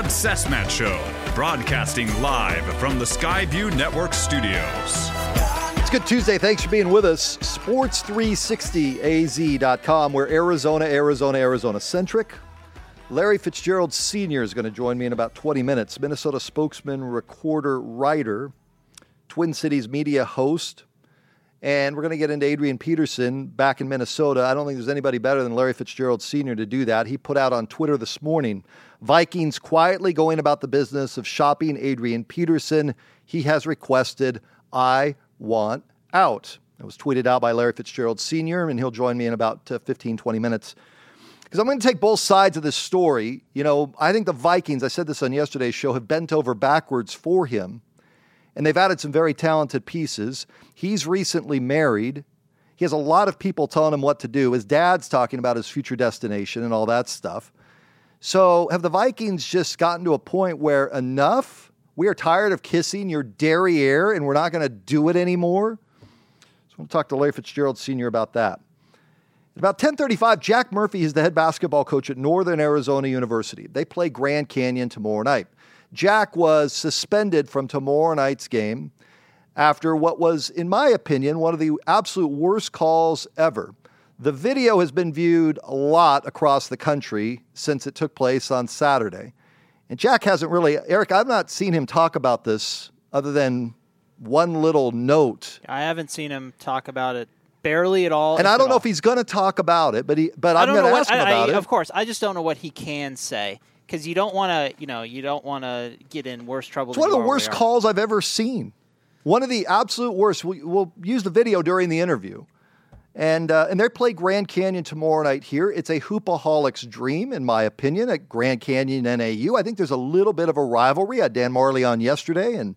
Cessmat Show, broadcasting live from the Skyview Network studios. It's Good Tuesday. Thanks for being with us. Sports360az.com. We're Arizona-centric. Larry Fitzgerald Sr. is going to join me in about 20 minutes. Minnesota spokesman, recorder, writer, Twin Cities media host. And we're going to get into Adrian Peterson back in Minnesota. I don't think there's anybody better than Larry Fitzgerald Sr. to do that. He put out on Twitter this morning, Vikings quietly going about the business of shopping Adrian Peterson. He has requested, I want out. It was tweeted out by Larry Fitzgerald Sr., and he'll join me in about 15, 20 minutes. Because I'm going to take both sides of this story. You know, I think the Vikings, I said this on yesterday's show, have bent over backwards for him. And they've added some very talented pieces. He's recently married. He has a lot of people telling him what to do. His dad's talking about his future destination and all that stuff. So have the Vikings just gotten to a point where enough? We are tired of kissing your derriere and we're not going to do it anymore? So I'm going to talk to Larry Fitzgerald Sr. about that. At about 10:35, Jack Murphy is the head basketball coach at Northern Arizona University. They play Grand Canyon tomorrow night. Jack was suspended from tomorrow night's game after what was, in my opinion, one of the absolute worst calls ever. The video has been viewed a lot across the country since it took place on Saturday. And Jack hasn't really, Eric, I've not seen him talk about this other than one little note. I haven't seen him talk about it barely at all. And I don't know if he's going to talk about it, but I'm going to ask him about it. Of course, I just don't know what he can say. Because you don't want to, get in worse trouble. It's one of the worst calls I've ever seen. One of the absolute worst. We'll use the video during the interview. And they play Grand Canyon tomorrow night here. It's a hoopaholic's dream, in my opinion, at Grand Canyon NAU. I think there's a little bit of a rivalry. I had Dan Marley on yesterday, and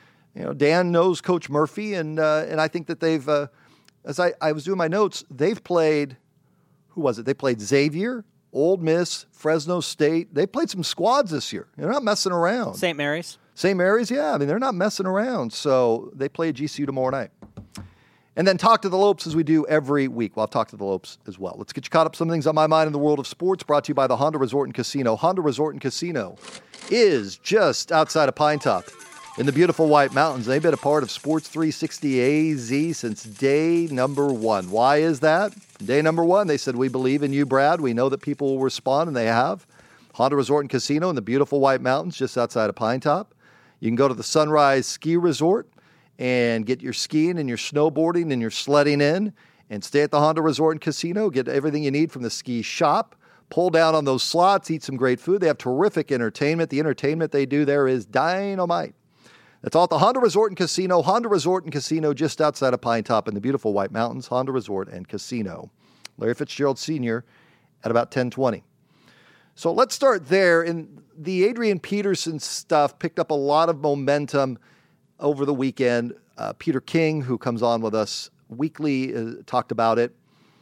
Dan knows Coach Murphy, and I think that they've, as I was doing my notes, they've played, who was it? They played Xavier, Ole Miss, Fresno State. They played some squads this year. They're not messing around. St. Mary's? St. Mary's, yeah. I mean, they're not messing around. So they play GCU tomorrow night. And then talk to the Lopes as we do every week. Well, I'll talk to the Lopes as well. Let's get you caught up. Some things on my mind in the world of sports, brought to you by the Honda Resort and Casino. Honda Resort and Casino is just outside of Pine Top in the beautiful White Mountains. They've been a part of Sports 360 AZ since day number one. Why is that? Day number one, they said, we believe in you, Brad. We know that people will respond, and they have. Honda Resort and Casino in the beautiful White Mountains just outside of Pine Top. You can go to the Sunrise Ski Resort and get your skiing and your snowboarding and your sledding in and stay at the Honda Resort and Casino. Get everything you need from the ski shop. Pull down on those slots, eat some great food. They have terrific entertainment. The entertainment they do there is dynamite. That's all at the Honda Resort and Casino. Honda Resort and Casino just outside of Pine Top in the beautiful White Mountains. Honda Resort and Casino. Larry Fitzgerald Sr. at about 10:20. So let's start there. And the Adrian Peterson stuff picked up a lot of momentum over the weekend. Peter King, who comes on with us weekly, talked about it.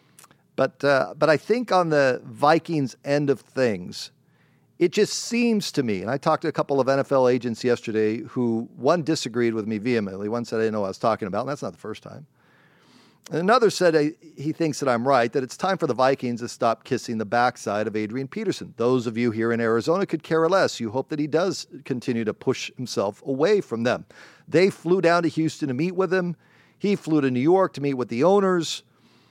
But I think on the Vikings end of things, it just seems to me, and I talked to a couple of NFL agents yesterday who, one disagreed with me vehemently. One said I didn't know what I was talking about, and that's not the first time. And another said he thinks that I'm right, that it's time for the Vikings to stop kissing the backside of Adrian Peterson. Those of you here in Arizona could care less. You hope that he does continue to push himself away from them. They flew down to Houston to meet with him. He flew to New York to meet with the owners.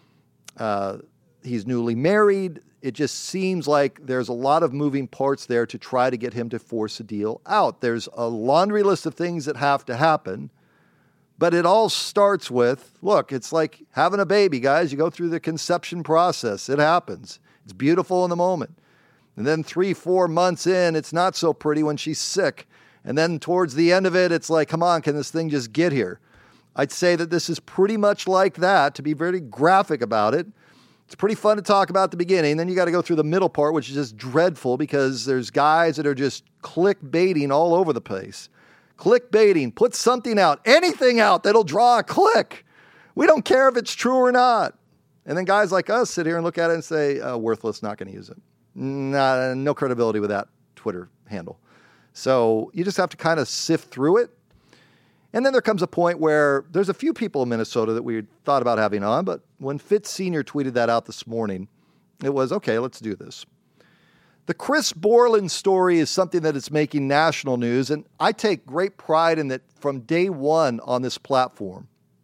He's newly married. It just seems like there's a lot of moving parts there to try to get him to force a deal out. There's a laundry list of things that have to happen, but it all starts with, look, it's like having a baby, guys. You go through the conception process. It happens. It's beautiful in the moment. And then 3-4 months in, it's not so pretty when she's sick. And then towards the end of it, it's like, come on, can this thing just get here? I'd say that this is pretty much like that, to be very graphic about it. It's pretty fun to talk about at the beginning. Then you got to go through the middle part, which is just dreadful because there's guys that are just clickbaiting all over the place. Clickbaiting, put something out, anything out that'll draw a click. We don't care if it's true or not. And then guys like us sit here and look at it and say, worthless, not going to use it. No credibility with that Twitter handle. So you just have to kind of sift through it. And then there comes a point where there's a few people in Minnesota that we thought about having on, but when Fitz Sr. tweeted that out this morning, it was, okay, let's do this. The Chris Borland story is something that is making national news, and I take great pride in that from day one on this platform.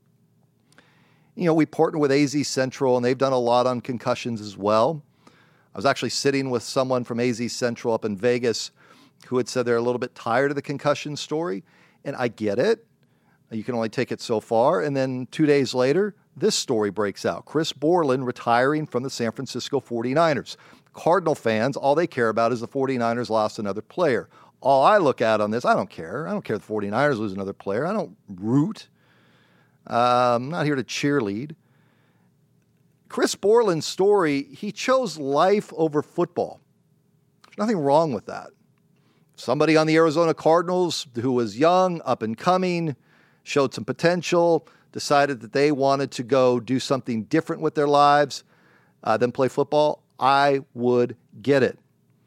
We partner with AZ Central, and they've done a lot on concussions as well. I was actually sitting with someone from AZ Central up in Vegas who had said they're a little bit tired of the concussion story, and I get it. You can only take it so far. And then 2 days later, this story breaks out. Chris Borland retiring from the San Francisco 49ers. Cardinal fans, all they care about is the 49ers lost another player. All I look at on this, I don't care. I don't care if the 49ers lose another player. I don't root. I'm not here to cheerlead. Chris Borland's story, he chose life over football. There's nothing wrong with that. Somebody on the Arizona Cardinals who was young, up and coming, showed some potential, decided that they wanted to go do something different with their lives than play football. I would get it.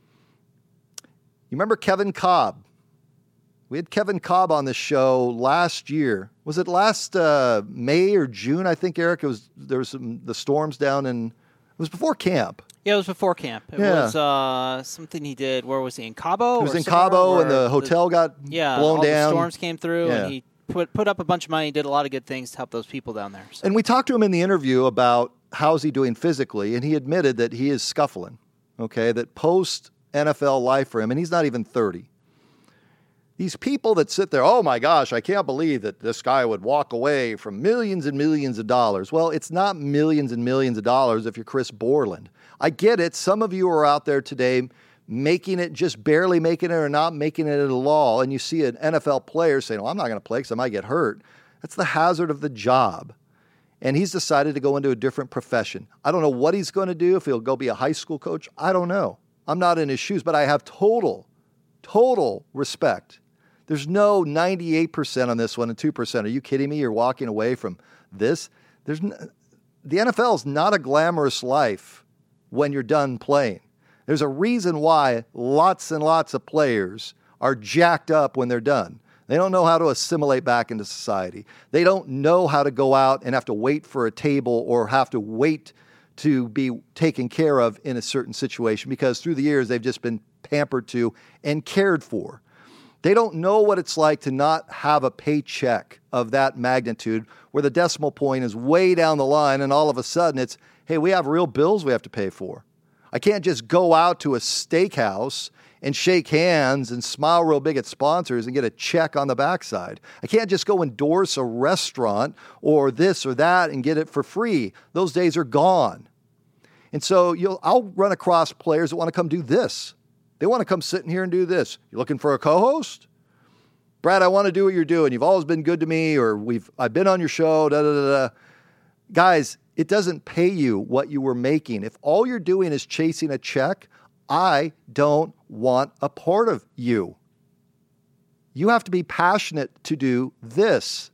You remember Kevin Kolb? We had Kevin Kolb on this show last year. Was it last May or June? I think, Eric. There was the storms down in. It was before camp. Yeah, it was before camp. It was something he did. Where was he? In Cabo? He was in Cabo, and the hotel got blown down. The storms came through, and he put up a bunch of money, did a lot of good things to help those people down there. So. And we talked to him in the interview about how's he doing physically, and he admitted that he is scuffling. Okay, that post NFL life for him, and he's not even 30. These people that sit there, oh my gosh, I can't believe that this guy would walk away from millions and millions of dollars. Well, it's not millions and millions of dollars if you're Chris Borland. I get it. Some of you are out there today making it, just barely making it or not making it at all. And you see an NFL player saying, well, I'm not going to play because I might get hurt. That's the hazard of the job. And he's decided to go into a different profession. I don't know what he's going to do, if he'll go be a high school coach. I don't know. I'm not in his shoes, but I have total respect. There's no 98% on this one and 2%. Are you kidding me? You're walking away from this? The NFL is not a glamorous life when you're done playing. There's a reason why lots and lots of players are jacked up when they're done. They don't know how to assimilate back into society. They don't know how to go out and have to wait for a table or have to wait to be taken care of in a certain situation, because through the years they've just been pampered to and cared for. They don't know what it's like to not have a paycheck of that magnitude where the decimal point is way down the line and all of a sudden it's, hey, we have real bills we have to pay for. I can't just go out to a steakhouse and shake hands and smile real big at sponsors and get a check on the backside. I can't just go endorse a restaurant or this or that and get it for free. Those days are gone. And so I'll run across players that want to come do this. They want to come sit in here and do this. You looking for a co-host? Brad, I want to do what you're doing. You've always been good to me, or I've been on your show, da-da-da-da. Guys, it doesn't pay you what you were making. If all you're doing is chasing a check, I don't want a part of you. You have to be passionate to do this.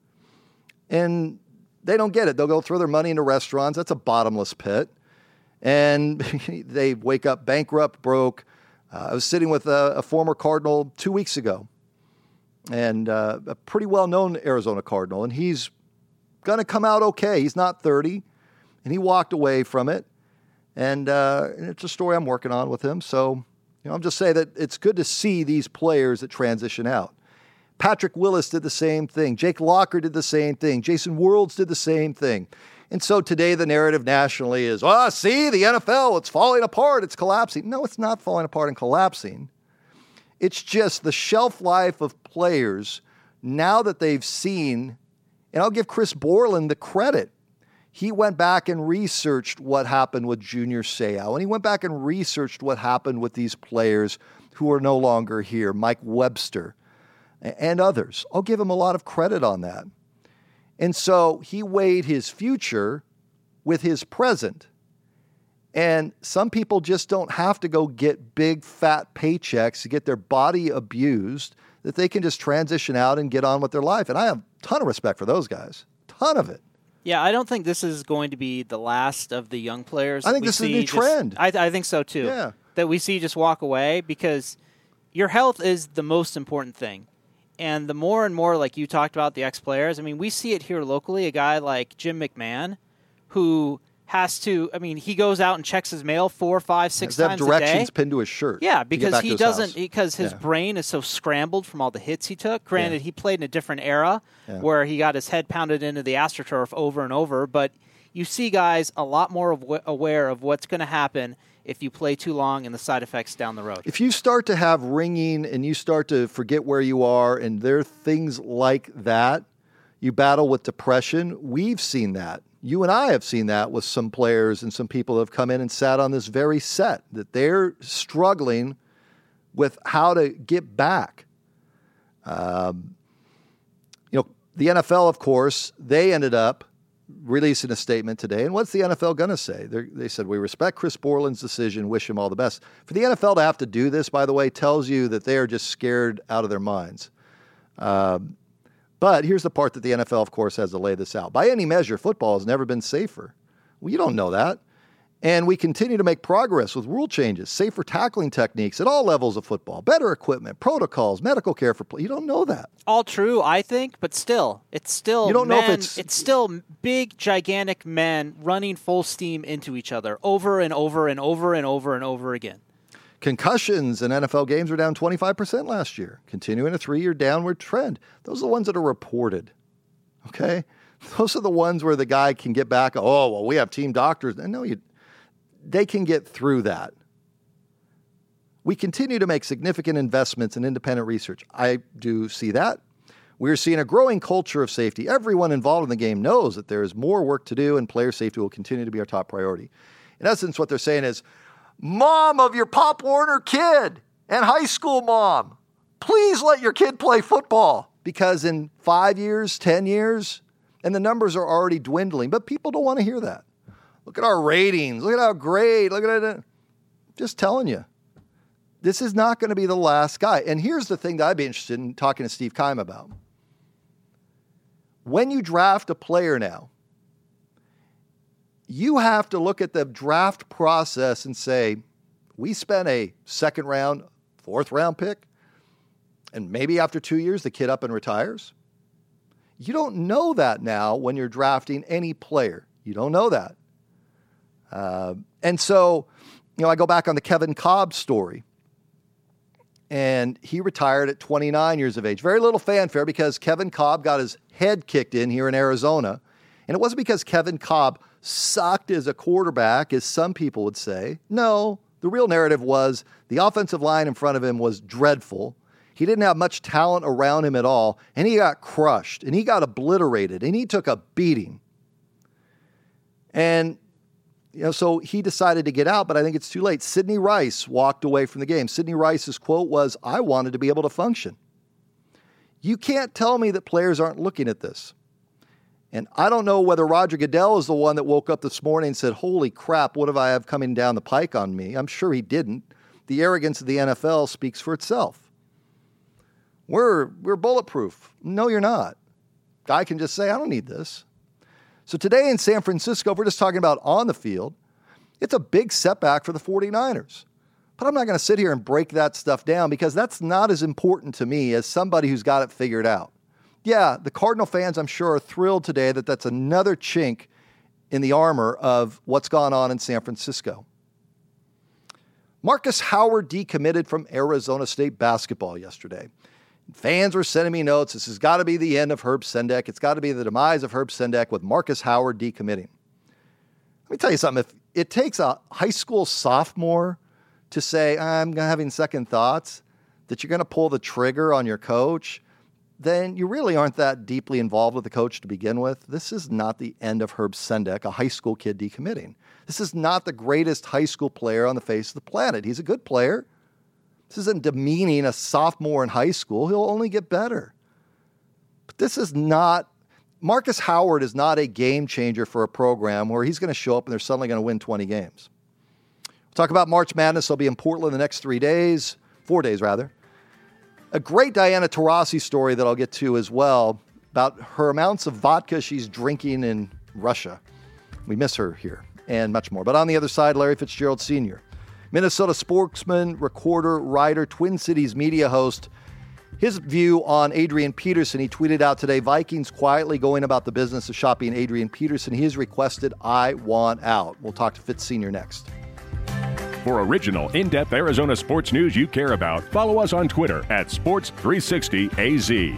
And they don't get it. They'll go throw their money into restaurants. That's a bottomless pit. And they wake up bankrupt, broke. I was sitting with a former Cardinal 2 weeks ago, and a pretty well-known Arizona Cardinal, and he's going to come out okay. He's not 30, and he walked away from it, and it's a story I'm working on with him. So, I'm just saying that it's good to see these players that transition out. Patrick Willis did the same thing. Jake Locker did the same thing. Jason Worlds did the same thing. And so today the narrative nationally is, see, the NFL, it's falling apart, it's collapsing. No, it's not falling apart and collapsing. It's just the shelf life of players now that they've seen, and I'll give Chris Borland the credit. He went back and researched what happened with Junior Seau, and he went back and researched what happened with these players who are no longer here, Mike Webster and others. I'll give him a lot of credit on that. And so he weighed his future with his present. And some people just don't have to go get big, fat paychecks to get their body abused, that they can just transition out and get on with their life. And I have a ton of respect for those guys. Ton of it. Yeah, I don't think this is going to be the last of the young players. I think this is a new trend. I think so, too. Yeah. That we see just walk away, because your health is the most important thing. And the more and more, like you talked about, the ex-players, I mean, we see it here locally, a guy like Jim McMahon, who he goes out and checks his mail 4, 5, 6 times a day. Does have directions pinned to his shirt? Yeah, because his brain is so scrambled from all the hits he took. Granted, he played in a different era where he got his head pounded into the AstroTurf over and over, but you see guys a lot more aware of what's going to happen if you play too long and the side effects down the road. If you start to have ringing and you start to forget where you are and there are things like that, you battle with depression. We've seen that. You and I have seen that with some players and some people that have come in and sat on this very set, that they're struggling with how to get back. The NFL, of course, they ended up releasing a statement today. And what's the NFL going to say? They said, we respect Chris Borland's decision, wish him all the best. For the NFL to have to do this, by the way, tells you that they are just scared out of their minds. But here's the part that the NFL, of course, has to lay this out. By any measure, football has never been safer. Well, you don't know that. And we continue to make progress with rule changes, safer tackling techniques at all levels of football, better equipment, protocols, medical care for players. You don't know that. All true, I think, but still, it's still you don't know if it's still big, gigantic men running full steam into each other over and over and over and over and over again. Concussions in NFL games were down 25% last year, continuing a 3-year downward trend. Those are the ones that are reported, okay? Those are the ones where the guy can get back, we have team doctors. And no, they can get through that. We continue to make significant investments in independent research. I do see that. We're seeing a growing culture of safety. Everyone involved in the game knows that there is more work to do, and player safety will continue to be our top priority. In essence, what they're saying is, mom of your Pop Warner kid and high school mom, please let your kid play football, because in 5 years, 10 years, and the numbers are already dwindling, but people don't want to hear that. Look at our ratings. Look at how great. Look at it. Just telling you, this is not going to be the last guy. And here's the thing that I'd be interested in talking to Steve Keim about. When you draft a player now, you have to look at the draft process and say, we spent a 2nd round, 4th round pick, and maybe after 2 years, the kid up and retires. You don't know that now when you're drafting any player. You don't know that. And so, I go back on the Kevin Kolb story, and he retired at 29 years of age. Very little fanfare because Kevin Kolb got his head kicked in here in Arizona. And it wasn't because Kevin Kolb sucked as a quarterback, as some people would say. No, the real narrative was the offensive line in front of him was dreadful. He didn't have much talent around him at all, and he got crushed, and he got obliterated, and he took a beating. And so he decided to get out, but I think it's too late. Sidney Rice walked away from the game. Sidney Rice's quote was, I wanted to be able to function. You can't tell me that players aren't looking at this. And I don't know whether Roger Goodell is the one that woke up this morning and said, holy crap, what have I have coming down the pike on me? I'm sure he didn't. The arrogance of the NFL speaks for itself. We're bulletproof. No, you're not. Guy can just say, I don't need this. So today in San Francisco, if we're just talking about on the field, it's a big setback for the 49ers. But I'm not going to sit here and break that stuff down because that's not as important to me as somebody who's got it figured out. Yeah, the Cardinal fans, I'm sure, are thrilled today that that's another chink in the armor of what's gone on in San Francisco. Marcus Howard decommitted from Arizona State basketball yesterday. Fans were sending me notes. This has got to be the end of Herb Sendek. It's got to be the demise of Herb Sendek with Marcus Howard decommitting. Let me tell you something. If it takes a high school sophomore to say, I'm having second thoughts, that you're going to pull the trigger on your coach, then you really aren't that deeply involved with the coach to begin with. This is not the end of Herb Sendek, a high school kid decommitting. This is not the greatest high school player on the face of the planet. He's a good player. This isn't demeaning a sophomore in high school. He'll only get better. But this is not, Marcus Howard is not a game changer for a program where he's going to show up and they're suddenly going to win 20 games. We'll talk about March Madness. I'll be in Portland the next 4 days. A great Diana Taurasi story that I'll get to as well about her amounts of vodka she's drinking in Russia. We miss her here and much more. But on the other side, Larry Fitzgerald Sr., Minnesota sportsman, recorder, writer, Twin Cities media host. his view on Adrian Peterson. He tweeted out today, Vikings quietly going about the business of shopping Adrian Peterson. He has requested, I want out. We'll talk to Fitz Sr. next. For original, in-depth Arizona sports news you care about, follow us on Twitter at Sports360AZ.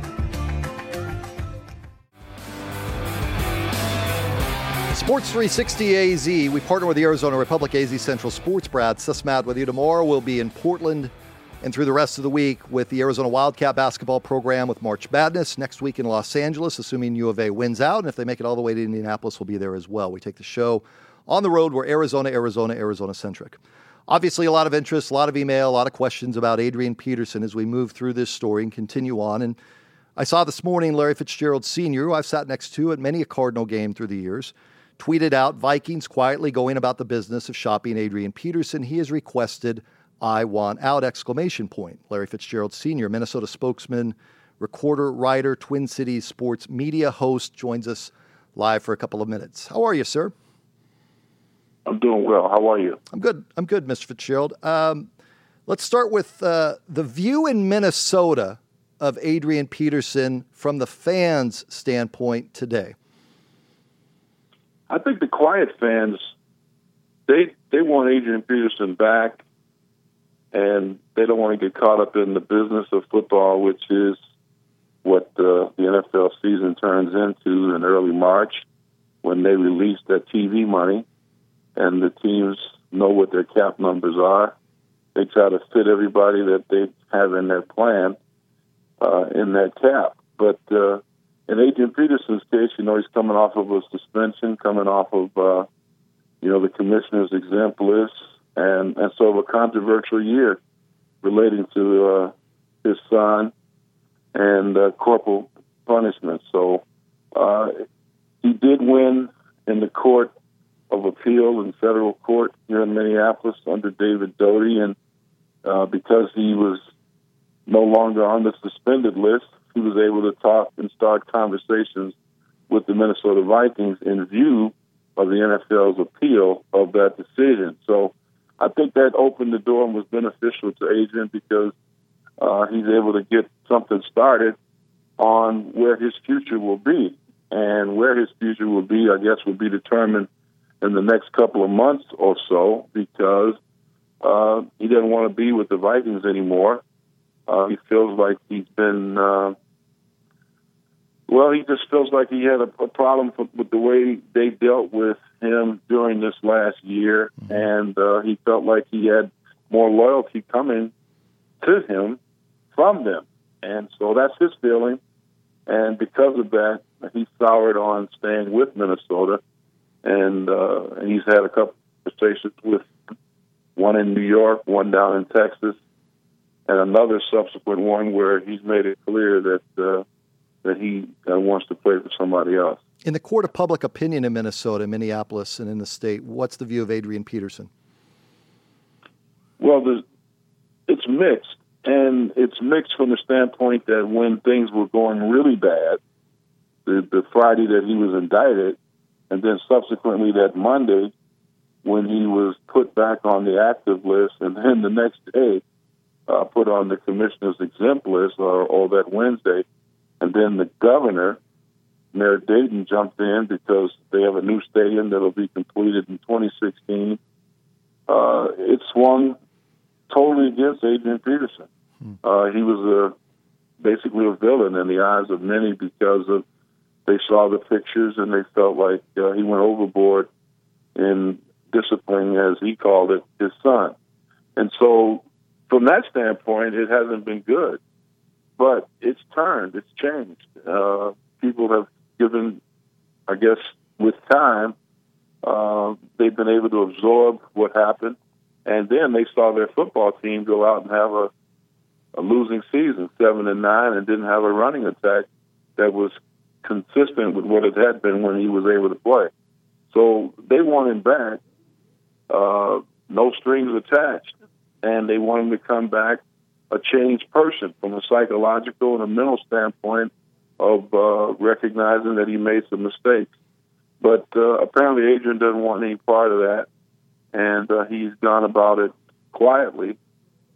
Sports 360 AZ. We partner with the Arizona Republic AZ Central Sports. Brad Sismat with you tomorrow. We'll be in Portland and through the rest of the week with the Arizona Wildcat basketball program with March Madness. Next week in Los Angeles, assuming U of A wins out. And if they make it all the way to Indianapolis, we'll be there as well. We take the show on the road. We're Arizona-centric. Obviously, a lot of interest, a lot of email, a lot of questions about Adrian Peterson as we move through this story and continue on. And I saw this morning Larry Fitzgerald Sr., who I've sat next to at many a Cardinal game through the years, tweeted out, Vikings quietly going about the business of shopping Adrian Peterson. He has requested, I want out, ! Larry Fitzgerald Sr., Minnesota spokesman, recorder, writer, Twin Cities sports media host, joins us live for a couple of minutes. How are you, sir? I'm doing well. How are you? I'm good, Mr. Fitzgerald. Let's start with the view in Minnesota of Adrian Peterson from the fans' standpoint today. I think the quiet fans, they want Adrian Peterson back, and they don't want to get caught up in the business of football, which is what the NFL season turns into in early March when they release that TV money. And the teams know what their cap numbers are. They try to fit everybody that they have in their plan in that cap. But in Adrian Peterson's case, he's coming off of a suspension, coming off of, the commissioner's exempt list, and sort of a controversial year relating to his son and corporal punishment. So he did win in the court of appeal in federal court here in Minneapolis under David Doty, and because he was no longer on the suspended list, he was able to talk and start conversations with the Minnesota Vikings in view of the NFL's appeal of that decision. So I think that opened the door and was beneficial to Adrian because he's able to get something started on where his future will be. And where his future will be, I guess, will be determined in the next couple of months or so because he doesn't want to be with the Vikings anymore. He feels like he's been, he just feels like he had a problem with the way they dealt with him during this last year, and he felt like he had more loyalty coming to him from them. And so that's his feeling, and because of that, he soured on staying with Minnesota. And he's had a couple of conversations with one in New York, one down in Texas, and another subsequent one where he's made it clear that he wants to play for somebody else. In the court of public opinion in Minnesota, Minneapolis, and in the state, what's the view of Adrian Peterson? Well, it's mixed, and it's mixed from the standpoint that when things were going really bad, the Friday that he was indicted, and then subsequently that Monday when he was put back on the active list, and then the next day put on the commissioner's exempt list, or that Wednesday, and then the governor, Mayor Dayton, jumped in because they have a new stadium that will be completed in 2016. It swung totally against Adrian Peterson. He was basically a villain in the eyes of many because of they saw the pictures and they felt like he went overboard in disciplining, as he called it, his son. And so from that standpoint, it hasn't been good. But it's turned. It's changed. People have given, I guess, with time, they've been able to absorb what happened. And then they saw their football team go out and have a losing season, 7-9, and didn't have a running attack that was consistent with what it had been when he was able to play. So they want him back, no strings attached, and they want him to come back a changed person from a psychological and a mental standpoint of recognizing that he made some mistakes. But apparently Adrian doesn't want any part of that, and he's gone about it quietly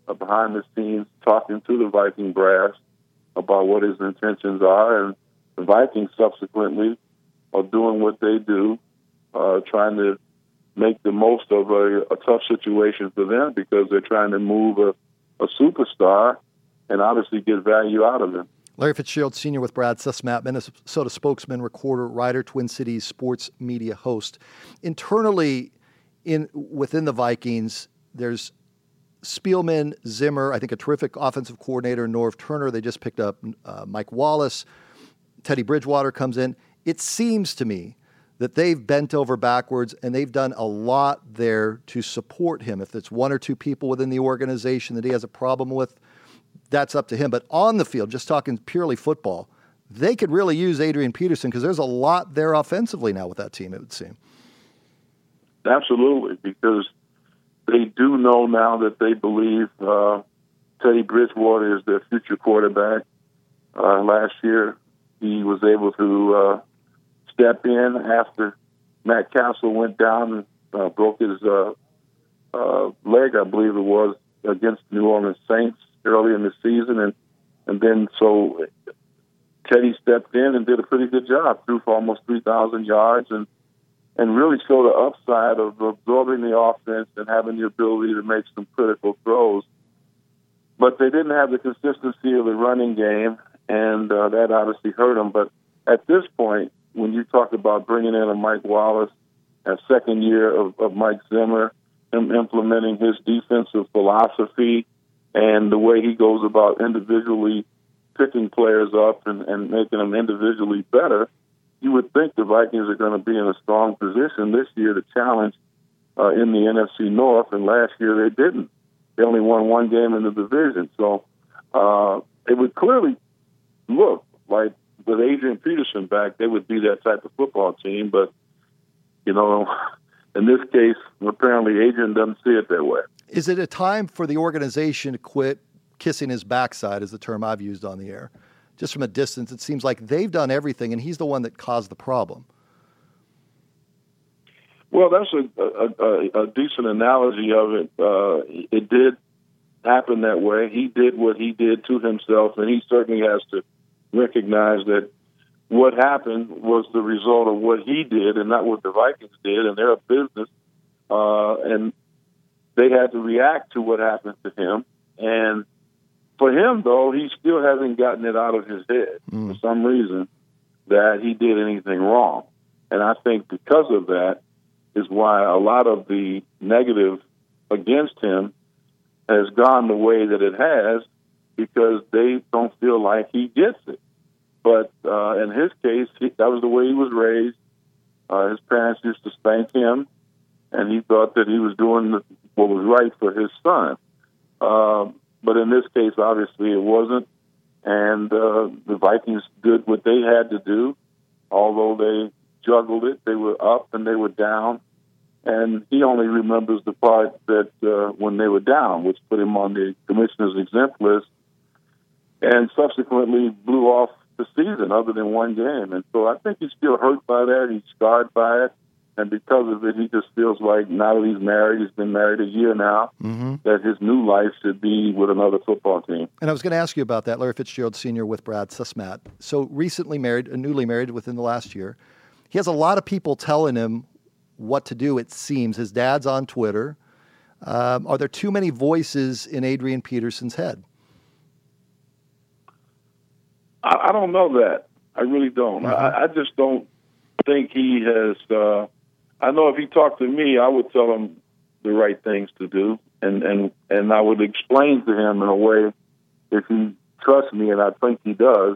behind the scenes talking to the Viking brass about what his intentions are, and the Vikings subsequently are doing what they do, trying to make the most of a tough situation for them because they're trying to move a superstar and obviously get value out of him. Larry Fitzgerald Sr. with Brad Sussman, Minnesota spokesman, recorder, writer, Twin Cities sports media host. Internally, within the Vikings, there's Spielman, Zimmer, I think a terrific offensive coordinator, Norv Turner. They just picked up Mike Wallace. Teddy Bridgewater comes in. It seems to me that they've bent over backwards and they've done a lot there to support him. If it's one or two people within the organization that he has a problem with, that's up to him. But on the field, just talking purely football, they could really use Adrian Peterson because there's a lot there offensively now with that team, it would seem. Absolutely, because they do know now that they believe Teddy Bridgewater is their future quarterback. Last year, he was able to step in after Matt Castle went down and broke his leg, I believe it was, against New Orleans Saints early in the season. And then so Teddy stepped in and did a pretty good job, threw for almost 3,000 yards and really showed the upside of absorbing the offense and having the ability to make some critical throws. But they didn't have the consistency of the running game, and that obviously hurt them. But at this point, when you talk about bringing in a Mike Wallace, a second year of Mike Zimmer, him implementing his defensive philosophy and the way he goes about individually picking players up and making them individually better, you would think the Vikings are going to be in a strong position this year to challenge in the NFC North, and last year they didn't. They only won one game in the division. So it would clearly look like with Adrian Peterson back, they would be that type of football team. But, you know, in this case, apparently Adrian doesn't see it that way. Is it a time for the organization to quit kissing his backside, is the term I've used on the air? Just from a distance, it seems like they've done everything, and he's the one that caused the problem. Well, that's a decent analogy of it. It did happen that way. He did what he did to himself, and he certainly has to recognize that what happened was the result of what he did and not what the Vikings did, and they're a business, and they had to react to what happened to him. And for him, though, he still hasn't gotten it out of his head for some reason that he did anything wrong. And I think because of that is why a lot of the negative against him has gone the way that it has, because they don't feel like he gets it. But in his case, that was the way he was raised. His parents used to spank him, and he thought that he was doing what was right for his son. But in this case, obviously, it wasn't. And the Vikings did what they had to do. Although they juggled it, they were up and they were down. And he only remembers the part that when they were down, which put him on the commissioner's exempt list, and subsequently blew off the season other than one game. And so I think he's still hurt by that. He's scarred by it. And because of it, he just feels like now that he's married, he's been married a year now, that his new life should be with another football team. And I was going to ask you about that, Larry Fitzgerald Sr. with Brad Sussman. So recently married, newly married within the last year. He has a lot of people telling him what to do, it seems. His dad's on Twitter. Are there too many voices in Adrian Peterson's head? I don't know that. I really don't. I just don't think he has... I know if he talked to me, I would tell him the right things to do, and I would explain to him in a way, if he trusts me, and I think he does,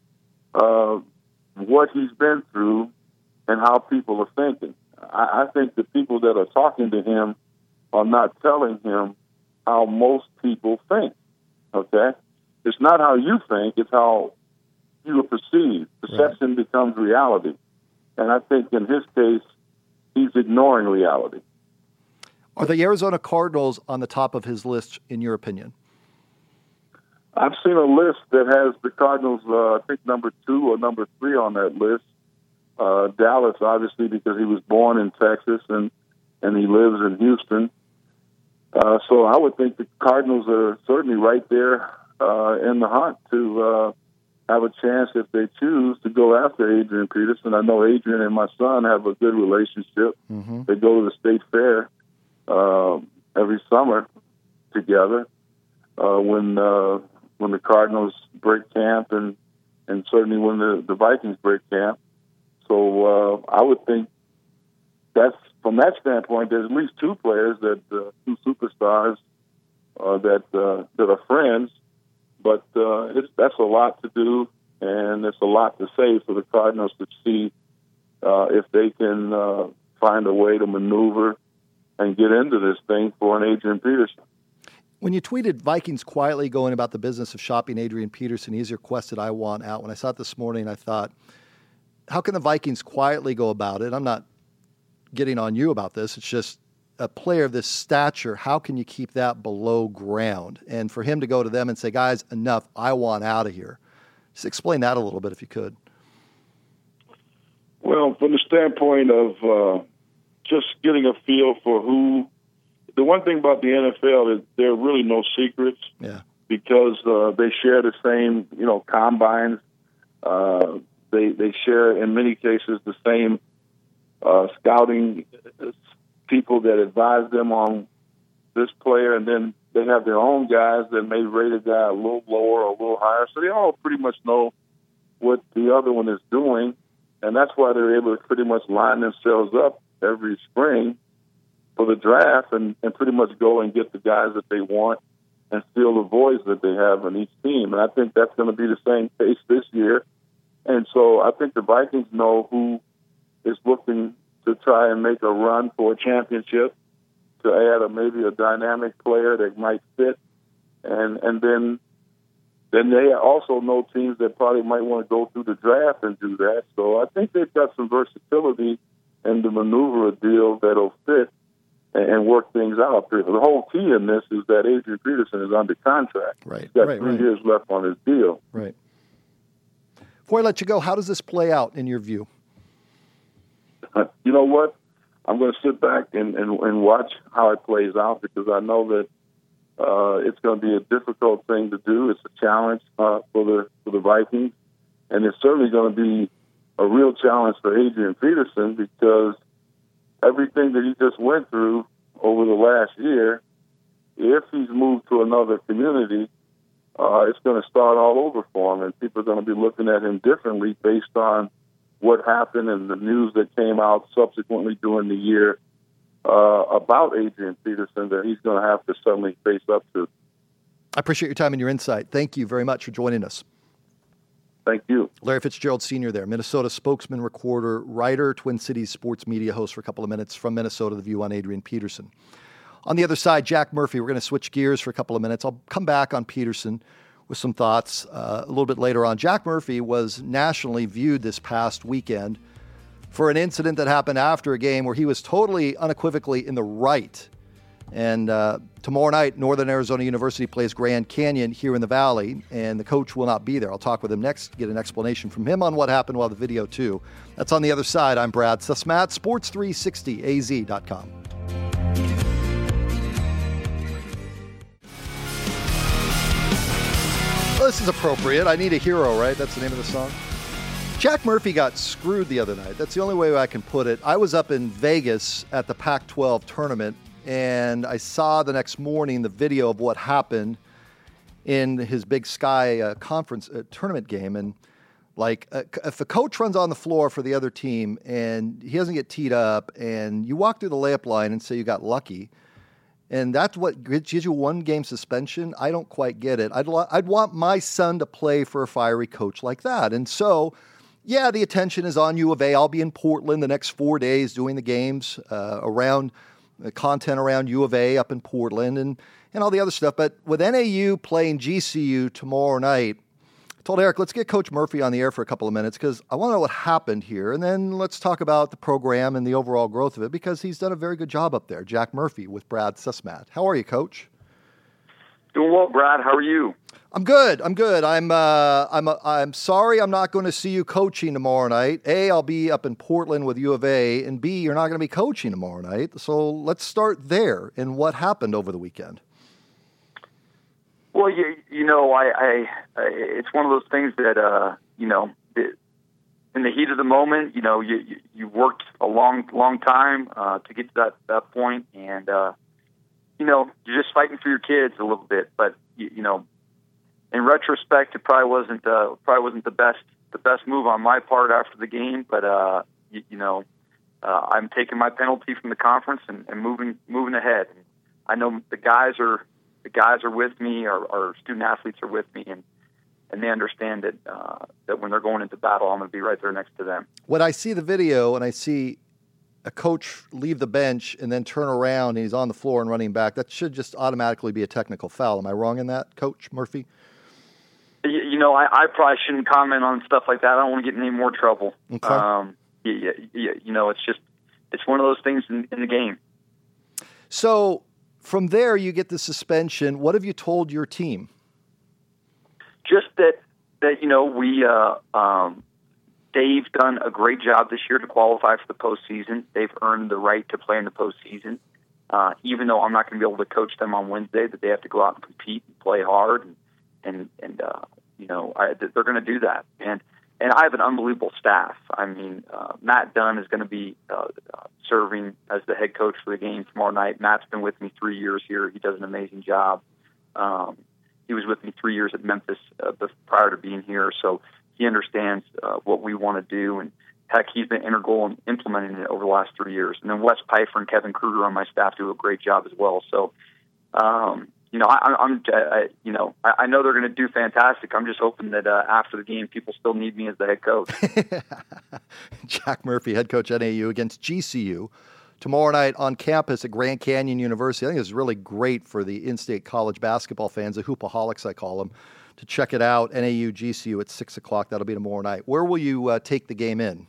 what he's been through and how people are thinking. I think the people that are talking to him are not telling him how most people think, okay? It's not how you think, it's how you are perceived. Perception becomes reality. And I think in his case, he's ignoring reality. Are the Arizona Cardinals on the top of his list, in your opinion? I've seen a list that has the Cardinals, I think, number 2 or number 3 on that list. Dallas, obviously, because he was born in Texas and he lives in Houston. So I would think the Cardinals are certainly right there in the hunt to have a chance, if they choose, to go after Adrian Peterson. I know Adrian and my son have a good relationship. Mm-hmm. They go to the state fair every summer together when the Cardinals break camp and certainly when the Vikings break camp. So I would think that's, from that standpoint, there's at least two players two superstars that are friends. But that's a lot to do, and it's a lot to say for the Cardinals to see if they can find a way to maneuver and get into this thing for an Adrian Peterson. When you tweeted Vikings quietly going about the business of shopping Adrian Peterson, he's requested I want out. When I saw it this morning, I thought, how can the Vikings quietly go about it? I'm not getting on you about this. It's just a player of this stature, how can you keep that below ground? And for him to go to them and say, guys, enough, I want out of here. Just explain that a little bit if you could. Well, from the standpoint of just getting a feel for who, the one thing about the NFL is there are really no secrets. Yeah. Because they share the same, combines. They share, in many cases, the same scouting people that advise them on this player, and then they have their own guys that may rate a guy a little lower or a little higher. So they all pretty much know what the other one is doing, and that's why they're able to pretty much line themselves up every spring for the draft and pretty much go and get the guys that they want and fill the voids that they have on each team. And I think that's going to be the same case this year. And so I think the Vikings know who is looking to try and make a run for a championship, to add maybe a dynamic player that might fit. And then they also know teams that probably might want to go through the draft and do that. So I think they've got some versatility and to maneuver a deal that'll fit and work things out. The whole key in this is that Adrian Peterson is under contract. Right. He's got 3 years left on his deal. Right. Before I let you go, how does this play out in your view? You know what? I'm going to sit back and watch how it plays out, because I know that it's going to be a difficult thing to do. It's a challenge for the Vikings, and it's certainly going to be a real challenge for Adrian Peterson, because everything that he just went through over the last year, if he's moved to another community, it's going to start all over for him, and people are going to be looking at him differently based on what happened and the news that came out subsequently during the year about Adrian Peterson that he's going to have to suddenly face up to. I appreciate your time and your insight. Thank you very much for joining us. Thank you. Larry Fitzgerald Sr. there, Minnesota spokesman, recorder, writer, Twin Cities sports media host for a couple of minutes from Minnesota, The View on Adrian Peterson. On the other side, Jack Murphy. We're going to switch gears for a couple of minutes. I'll come back on Peterson with some thoughts a little bit later on. Jack Murphy was nationally viewed this past weekend for an incident that happened after a game where he was totally unequivocally in the right. And tomorrow night, Northern Arizona University plays Grand Canyon here in the Valley, and the coach will not be there. I'll talk with him next, get an explanation from him on what happened while the video too. That's on the other side. I'm Brad Susmat, sports360az.com. Well, this is appropriate. I Need a Hero, right? That's the name of the song. Jack Murphy got screwed the other night. That's the only way I can put it. I was up in Vegas at the Pac-12 tournament, and I saw the next morning the video of what happened in his Big Sky conference tournament game. And if the coach runs on the floor for the other team and he doesn't get teed up, and you walk through the layup line and say you got lucky, and that's what gives you 1 game suspension, I don't quite get it. I'd want my son to play for a fiery coach like that. And so, yeah, the attention is on U of A. I'll be in Portland the next 4 days doing the games around the content around U of A up in Portland and all the other stuff. But with NAU playing GCU tomorrow night, I told Eric, let's get Coach Murphy on the air for a couple of minutes because I want to know what happened here. And then let's talk about the program and the overall growth of it because he's done a very good job up there. Jack Murphy with Brad Susmat. How are you, Coach? Doing well, Brad. How are you? I'm good. I'm sorry I'm not going to see you coaching tomorrow night. A, I'll be up in Portland with U of A, and B, you're not going to be coaching tomorrow night. So let's start there and what happened over the weekend. Well, it's one of those things that in the heat of the moment, you worked a long time to get to that point, and you're just fighting for your kids a little bit. But in retrospect, it probably wasn't the best move on my part after the game. But I'm taking my penalty from the conference and moving ahead. And I know the guys are with me. Our student athletes are with me, and they understand that when they're going into battle, I'm going to be right there next to them. When I see the video and I see a coach leave the bench and then turn around and he's on the floor and running back, that should just automatically be a technical foul. Am I wrong in that, Coach Murphy? I probably shouldn't comment on stuff like that. I don't want to get in any more trouble. Okay. It's one of those things in the game. So from there, you get the suspension. What have you told your team? Just that they've done a great job this year to qualify for the postseason. They've earned the right to play in the postseason. Even though I'm not going to be able to coach them on Wednesday, that they have to go out and compete and play hard, and they're going to do that. And I have an unbelievable staff. I mean, Matt Dunn is going to be serving as the head coach for the game tomorrow night. Matt's been with me 3 years here. He does an amazing job. He was with me 3 years at Memphis prior to being here, so he understands what we want to do. And heck, he's been integral in implementing it over the last 3 years. And then Wes Pfeiffer and Kevin Kruger on my staff do a great job as well. So, I know they're going to do fantastic. I'm just hoping that after the game, people still need me as the head coach. Jack Murphy, head coach NAU against GCU tomorrow night on campus at Grand Canyon University. I think it's really great for the in-state college basketball fans, the hoopaholics I call them, to check it out. NAU GCU at 6 o'clock. That'll be tomorrow night. Where will you take the game in?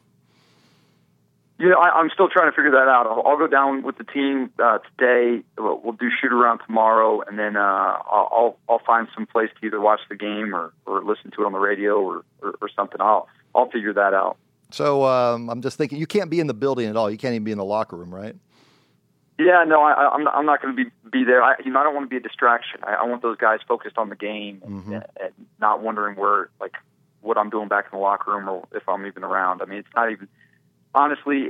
I'm still trying to figure that out. I'll go down with the team today. We'll do shoot around tomorrow, and then I'll find some place to either watch the game or listen to it on the radio or something. I'll figure that out. So I'm just thinking, you can't be in the building at all. You can't even be in the locker room, right? Yeah, no, I'm not going to be there. I don't want to be a distraction. I want those guys focused on the game and not wondering what I'm doing back in the locker room or if I'm even around. I mean, it's not even. Honestly,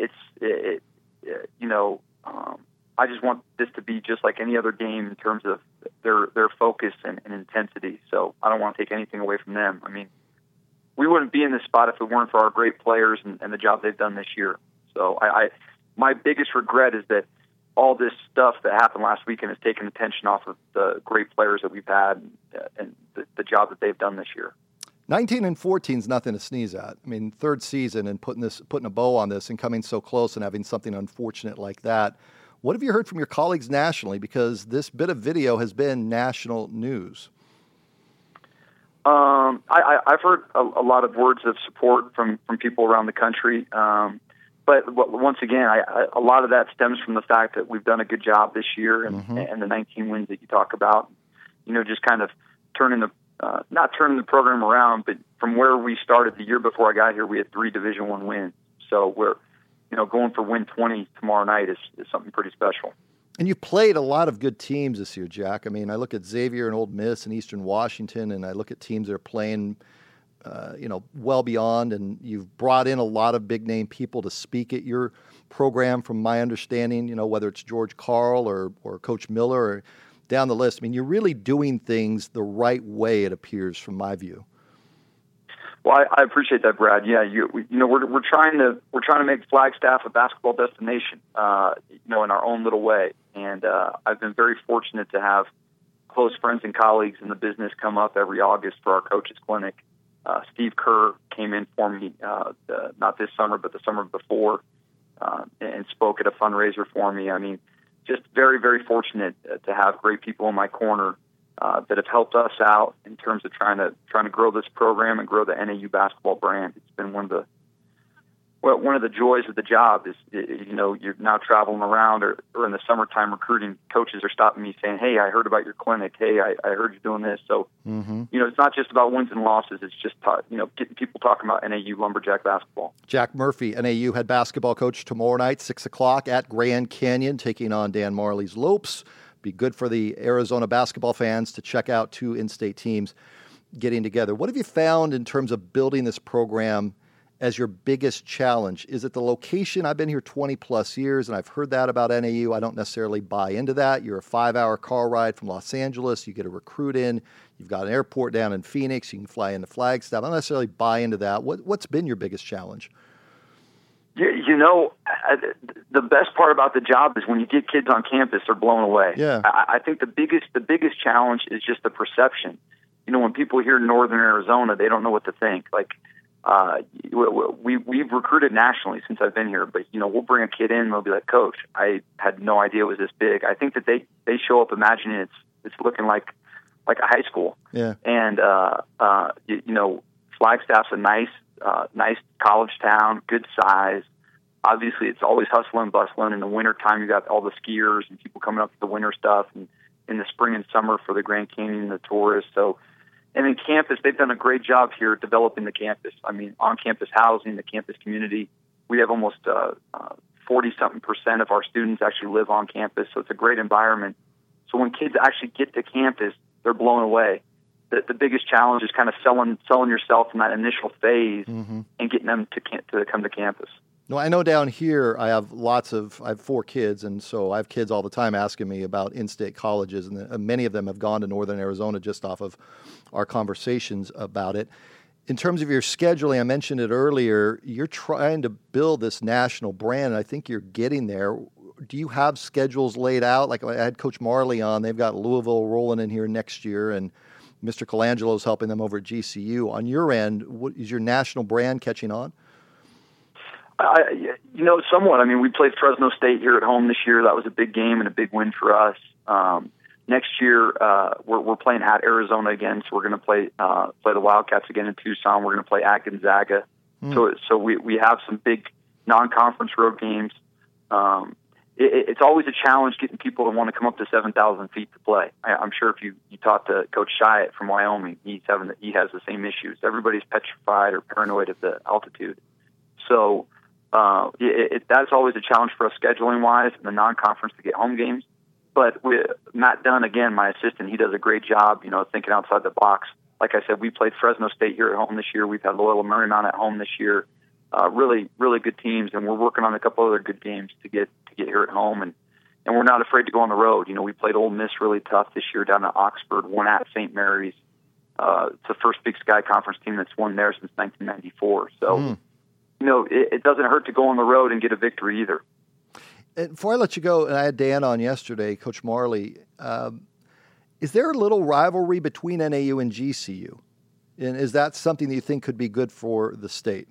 I just want this to be just like any other game in terms of their focus and intensity. So I don't want to take anything away from them. I mean, we wouldn't be in this spot if it weren't for our great players and the job they've done this year. So my biggest regret is that all this stuff that happened last weekend has taken attention off of the great players that we've had and the job that they've done this year. 19-14 is nothing to sneeze at. I mean, third season and putting a bow on this and coming so close and having something unfortunate like that. What have you heard from your colleagues nationally? Because this bit of video has been national news. I've heard a lot of words of support from people around the country. But once again, a lot of that stems from the fact that we've done a good job this year and the 19 wins that you talk about. Just kind of not turning the program around, but from where we started the year before I got here, we had 3 Division I wins. So we're, going for win 20 tomorrow night is something pretty special. And you played a lot of good teams this year, Jack. I mean, I look at Xavier and Ole Miss and Eastern Washington, and I look at teams that are playing, well beyond, and you've brought in a lot of big-name people to speak at your program, from my understanding, whether it's George Karl or Coach Miller or down the list. I mean, you're really doing things the right way, it appears, from my view. Well, I appreciate that, Brad. Yeah, we're trying to make Flagstaff a basketball destination, in our own little way. And I've been very fortunate to have close friends and colleagues in the business come up every August for our coaches clinic. Steve Kerr came in for me, not this summer, but the summer before, and spoke at a fundraiser for me. I mean, just very, very fortunate to have great people in my corner that have helped us out in terms of trying to grow this program and grow the NAU basketball brand. It's been one of well, one of the joys of the job is, you know, you're now traveling around or in the summertime recruiting. Coaches are stopping me saying, hey, I heard about your clinic. Hey, I heard you doing this. So, you know, it's not just about wins and losses. It's just, you know, getting people talking about NAU Lumberjack basketball. Jack Murphy, NAU head basketball coach, tomorrow night, 6 o'clock at Grand Canyon, taking on Dan Marley's Lopes. Be good for the Arizona basketball fans to check out two in-state teams getting together. What have you found in terms of building this program as your biggest challenge? Is it the location? I've been here 20 plus years and I've heard that about NAU. I don't necessarily buy into that. You're a 5-hour car ride from Los Angeles. You get a recruit in. You've got an airport down in Phoenix. You can fly into Flagstaff. I don't necessarily buy into that. What's been your biggest challenge? You know, the best part about the job is when you get kids on campus, they're blown away. Yeah. I think the biggest challenge is just the perception. You know, when people hear Northern Arizona, they don't know what to think. Like, we've recruited nationally since I've been here, but, you know, we'll bring a kid in and they'll be like, Coach, I had no idea it was this big. I think that they show up imagining it's looking like a high school. Yeah. And, you know, Flagstaff's a nice college town, good size. Obviously, it's always hustling and bustling. In the wintertime, you got all the skiers and people coming up to the winter stuff, and in the spring and summer for the Grand Canyon and the tourists. So, and in campus, they've done a great job here developing the campus. I mean, on-campus housing, the campus community. We have almost 40-something% of our students actually live on campus, so it's a great environment. So when kids actually get to campus, they're blown away. The biggest challenge is kind of selling yourself in that initial phase and getting them to come to campus. No, I know down here I have 4 kids, and so I have kids all the time asking me about in-state colleges, and many of them have gone to Northern Arizona just off of our conversations about it. In terms of your scheduling, I mentioned it earlier, you're trying to build this national brand, and I think you're getting there. Do you have schedules laid out? Like I had Coach Marley on, they've got Louisville rolling in here next year, and Mr. Colangelo's helping them over at GCU. On your end, what is your national brand catching on? You know, somewhat. I mean, we played Fresno State here at home this year. That was a big game and a big win for us. Next year, we're playing at Arizona again, so we're going to play the Wildcats again in Tucson. We're going to play at Gonzaga. So we have some big non-conference road games. It's always a challenge getting people to want to come up to 7,000 feet to play. I'm sure if you talk to Coach Shiat from Wyoming, he has the same issues. Everybody's petrified or paranoid of the altitude. So that's always a challenge for us scheduling-wise in the non-conference to get home games. But Matt Dunn, again, my assistant, he does a great job, you know, thinking outside the box. Like I said, we played Fresno State here at home this year. We've had Loyola Marymount at home this year. Really, really good teams, and we're working on a couple other good games to get here at home. And we're not afraid to go on the road. You know, we played Ole Miss really tough this year down at Oxford, won at St. Mary's. It's the first Big Sky Conference team that's won there since 1994. So, you know, it doesn't hurt to go on the road and get a victory either. And before I let you go, and I had Dan on yesterday, Coach Marley, is there a little rivalry between NAU and GCU? And is that something that you think could be good for the state?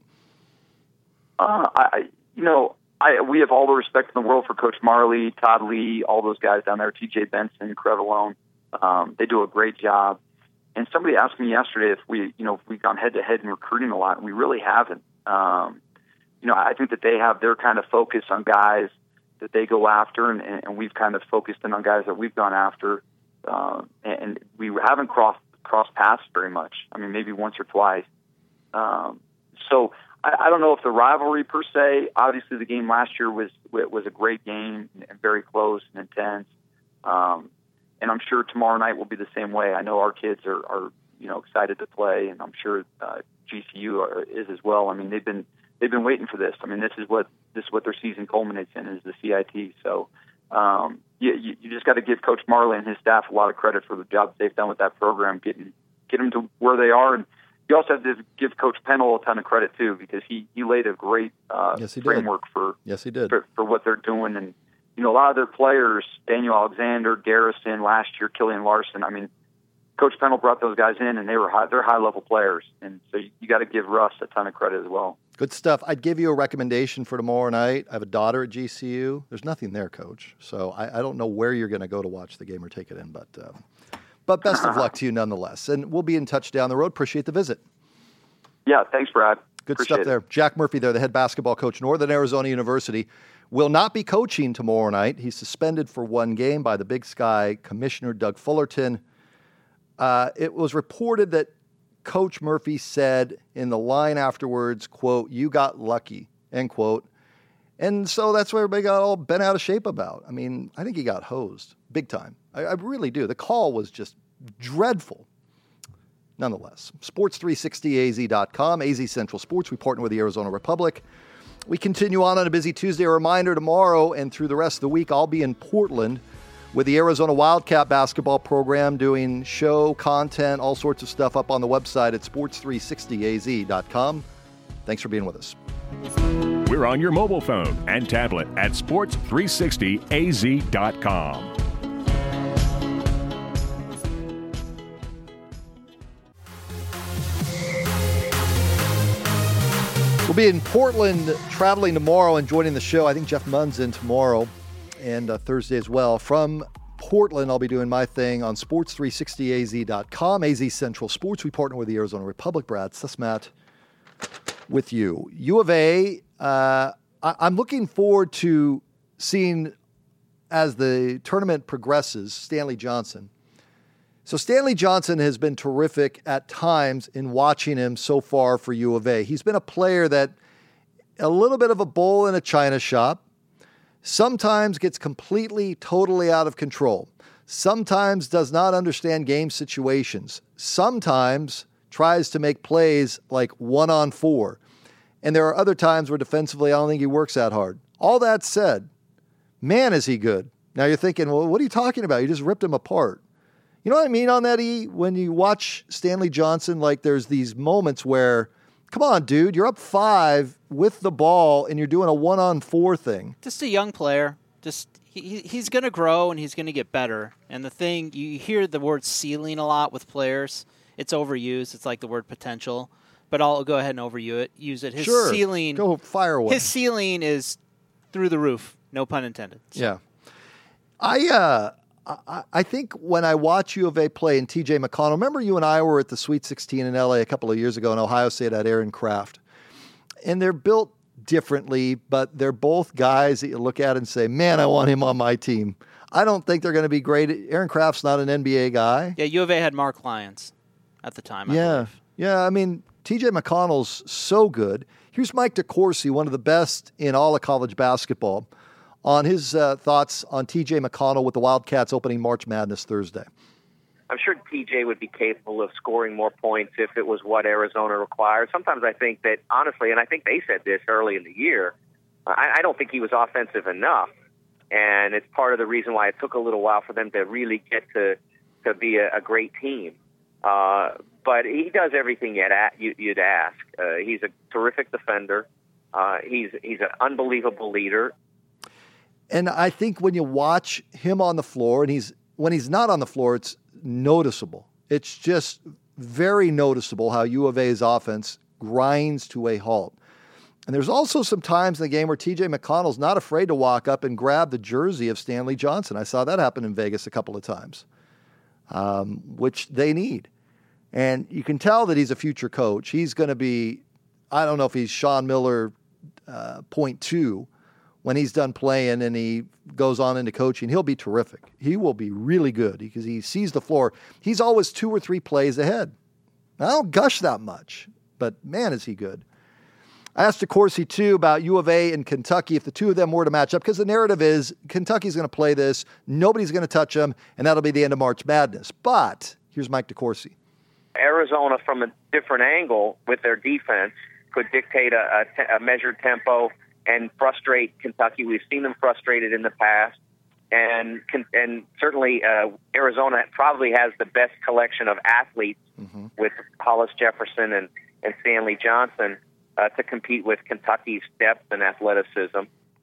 We have all the respect in the world for Coach Marley, Todd Lee, all those guys down there, TJ Benson, Crevalone. They do a great job. And somebody asked me yesterday if we've gone head-to-head in recruiting a lot, and we really haven't. I think that they have their kind of focus on guys that they go after, and we've kind of focused in on guys that we've gone after. And we haven't crossed paths very much. I mean, maybe once or twice. So I don't know if the rivalry per se. Obviously, the game last year was a great game and very close and intense. And I'm sure tomorrow night will be the same way. I know our kids are excited to play, and I'm sure GCU is as well. I mean, they've been waiting for this. I mean, this is what their season culminates in, is the CIT. So you just got to give Coach Marley and his staff a lot of credit for the job they've done with that program, get them to where they are. And you also have to give Coach Pennell a ton of credit too, because he laid a great framework for what they're doing. And a lot of their players, Daniel Alexander, Garrison, last year Killian Larson. I mean, Coach Pennell brought those guys in, and they're high-level players. And so you got to give Russ a ton of credit as well. Good stuff. I'd give you a recommendation for tomorrow night. I have a daughter at GCU. There's nothing there, Coach. So I don't know where you're going to go to watch the game or take it in, but best of luck to you nonetheless. And we'll be in touch down the road. Appreciate the visit. Yeah, thanks, Brad. Good Appreciate stuff there. Jack Murphy there, the head basketball coach, Northern Arizona University, will not be coaching tomorrow night. He's suspended for one game by the Big Sky Commissioner Doug Fullerton. It was reported that Coach Murphy said in the line afterwards, quote, "You got lucky," end quote. And so that's what everybody got all bent out of shape about. I mean, I think he got hosed big time. I really do. The call was just dreadful. Nonetheless, sports360az.com, AZ Central Sports. We partner with the Arizona Republic. We continue on a busy Tuesday. A reminder, tomorrow and through the rest of the week, I'll be in Portland with the Arizona Wildcat basketball program doing show, content, all sorts of stuff up on the website at sports360az.com. Thanks for being with us. We're on your mobile phone and tablet at sports360az.com. We'll be in Portland traveling tomorrow and joining the show. I think Jeff Munn's in tomorrow and Thursday as well. From Portland, I'll be doing my thing on sports360az.com, AZ Central Sports. We partner with the Arizona Republic. Brad Sussmat with you. U of A, I'm looking forward to seeing, as the tournament progresses, Stanley Johnson. So Stanley Johnson has been terrific at times in watching him so far for U of A. He's been a player that a little bit of a bull in a china shop, sometimes gets completely, totally out of control, sometimes does not understand game situations, sometimes tries to make plays like 1-on-4. And there are other times where defensively I don't think he works that hard. All that said, man, is he good. Now you're thinking, well, what are you talking about? You just ripped him apart. You know what I mean on that, E? When you watch Stanley Johnson, like there's these moments where, come on, dude, you're up 5 with the ball and you're doing a 1-on-4 thing. Just a young player. He's going to grow and he's going to get better. And the thing, you hear the word ceiling a lot with players. It's overused. It's like the word potential. But I'll go ahead and use it. His ceiling. Go fire away. His ceiling is through the roof. No pun intended. So. Yeah. I think when I watch U of A play and TJ McConnell, remember you and I were at the Sweet 16 in LA a couple of years ago in Ohio State at Aaron Craft. And they're built differently, but they're both guys that you look at and say, man, I want him on my team. I don't think they're going to be great. Aaron Craft's not an NBA guy. Yeah, U of A had Mark Lyons at the time, I believe. Yeah, I mean, TJ McConnell's so good. Here's Mike DeCourcy, one of the best in all of college basketball, on his thoughts on TJ McConnell with the Wildcats opening March Madness Thursday. I'm sure TJ would be capable of scoring more points if it was what Arizona requires. Sometimes I think that, honestly, and I think they said this early in the year, I don't think he was offensive enough. And it's part of the reason why it took a little while for them to really get to be a great team. But he does everything you'd ask. He's a terrific defender. He's an unbelievable leader. And I think when you watch him on the floor, and when he's not on the floor, it's noticeable. It's just very noticeable how U of A's offense grinds to a halt. And there's also some times in the game where TJ McConnell's not afraid to walk up and grab the jersey of Stanley Johnson. I saw that happen in Vegas a couple of times, which they need. And you can tell that he's a future coach. He's going to be, I don't know if he's Sean Miller 0.2 when he's done playing and he goes on into coaching. He'll be terrific. He will be really good because he sees the floor. He's always 2 or 3 plays ahead. I don't gush that much, but man, is he good. I asked DeCourcy, too, about U of A and Kentucky, if the two of them were to match up, because the narrative is Kentucky's going to play this, nobody's going to touch them, and that'll be the end of March Madness. But here's Mike DeCourcy. Arizona, from a different angle with their defense, could dictate a measured tempo and frustrate Kentucky. We've seen them frustrated in the past. And certainly Arizona probably has the best collection of athletes with Hollis Jefferson and Stanley Johnson to compete with Kentucky's depth and athleticism.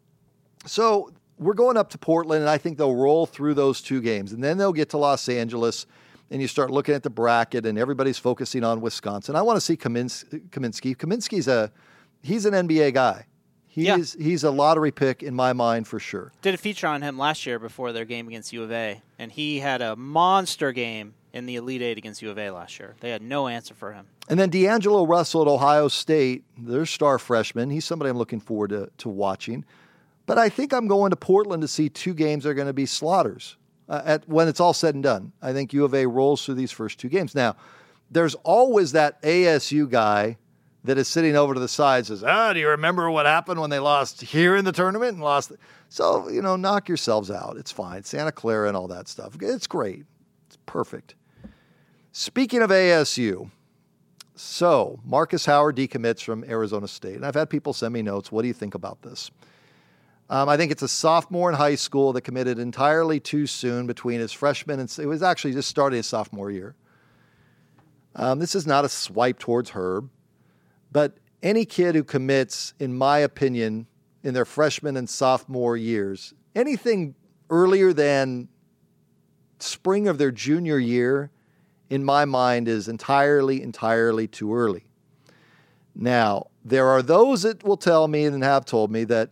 So we're going up to Portland, and I think they'll roll through those 2 games. And then they'll get to Los Angeles, and you start looking at the bracket, and everybody's focusing on Wisconsin. I want to see Kaminsky. Kaminsky's he's an NBA guy. He's a lottery pick in my mind for sure. Did a feature on him last year before their game against U of A, and he had a monster game in the Elite Eight against U of A last year. They had no answer for him. And then D'Angelo Russell at Ohio State, their star freshman. He's somebody I'm looking forward to watching. But I think I'm going to Portland to see 2 games that are going to be slaughters when it's all said and done. I think U of A rolls through these first 2 games. Now, there's always that ASU guy that is sitting over to the side and says, do you remember what happened when they lost here in the tournament and lost? So, knock yourselves out. It's fine. Santa Clara and all that stuff. It's great. It's perfect. Speaking of ASU, so Marcus Howard decommits from Arizona State. And I've had people send me notes. What do you think about this? I think it's a sophomore in high school that committed entirely too soon between his freshman and it was actually just starting his sophomore year. This is not a swipe towards Herb, but any kid who commits, in my opinion, in their freshman and sophomore years, anything earlier than spring of their junior year, in my mind, is entirely too early. Now, there are those that will tell me and have told me that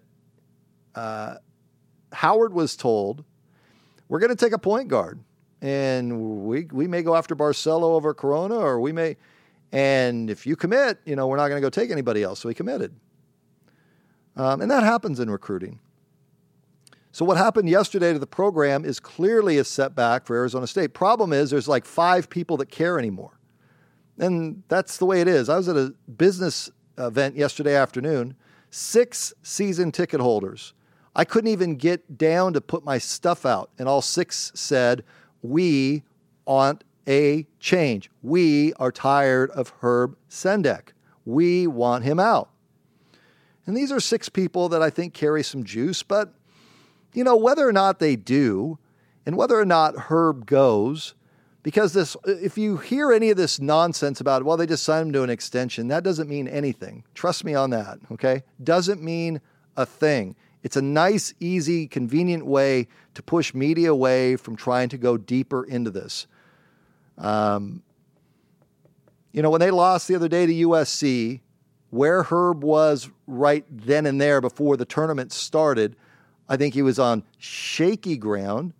Howard was told, we're going to take a point guard, and we may go after Barcelo over Corona, or we may, and if you commit, we're not going to go take anybody else. So he committed. And that happens in recruiting. So what happened yesterday to the program is clearly a setback for Arizona State. Problem is there's like 5 people that care anymore. And that's the way it is. I was at a business event yesterday afternoon, 6 season ticket holders. I couldn't even get down to put my stuff out. And all 6 said, we want a change. We are tired of Herb Sendek. We want him out. And these are 6 people that I think carry some juice, but whether or not they do, and whether or not Herb goes, because if you hear any of this nonsense about, well, they just signed him to an extension, that doesn't mean anything. Trust me on that, okay? Doesn't mean a thing. It's a nice, easy, convenient way to push media away from trying to go deeper into this. When they lost the other day to USC, where Herb was right then and there before the tournament started, I think he was on shaky ground.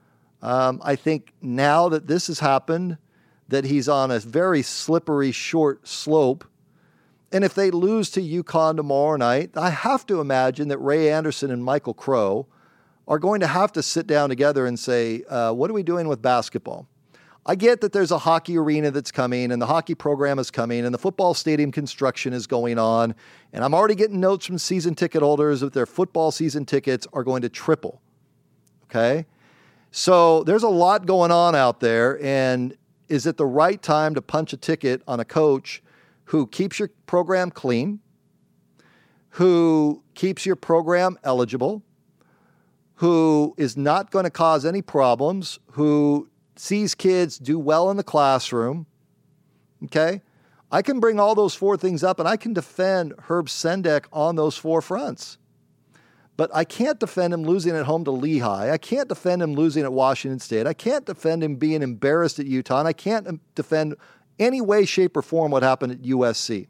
I think now that this has happened, that he's on a very slippery, short slope. And if they lose to UConn tomorrow night, I have to imagine that Ray Anderson and Michael Crow are going to have to sit down together and say, what are we doing with basketball? I get that there's a hockey arena that's coming and the hockey program is coming and the football stadium construction is going on. And I'm already getting notes from season ticket holders that their football season tickets are going to triple. Okay? So there's a lot going on out there. And is it the right time to punch a ticket on a coach who keeps your program clean, who keeps your program eligible, who is not going to cause any problems, who sees kids do well in the classroom, okay? I can bring all those 4 things up and I can defend Herb Sendek on those 4 fronts. But I can't defend him losing at home to Lehigh. I can't defend him losing at Washington State. I can't defend him being embarrassed at Utah. And I can't defend any way, shape, or form what happened at USC.